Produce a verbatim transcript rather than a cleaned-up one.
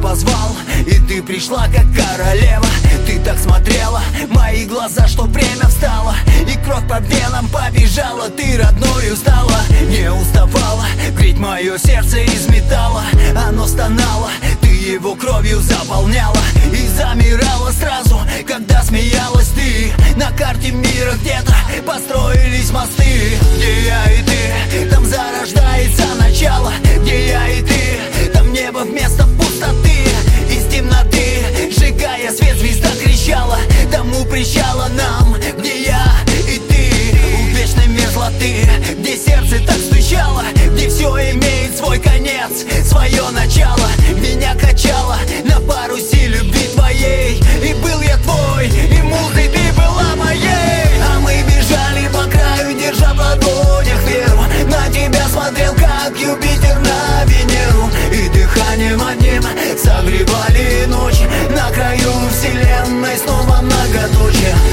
позвал, и ты пришла как королева. Ты так смотрела, мои глаза, что время встало, и кровь по венам побежала. Ты родною стала, не уставала греть мое сердце из металла. Оно стонало, ты его кровью заполняла и замирала сразу, когда смеялась ты. На карте мира где-то построились мосты. Где я и ты, там зарождается начало. Где я и ты, там небо вместо пустоты. Из темноты, сжигая свет, звезда кричала тому причала нам. Где я и ты, у вечной мерзлоты, где сердце так стучало, где все имеет свой конец, свое начало. Меня качало на парусе любви твоей, и был я твой, и музой ты была моей. А мы бежали по краю, держа в ладонях веру. На тебя смотрел, как Юпитер на Венеру, и дыханием одним согревали ночь. На краю вселенной снова многоточие.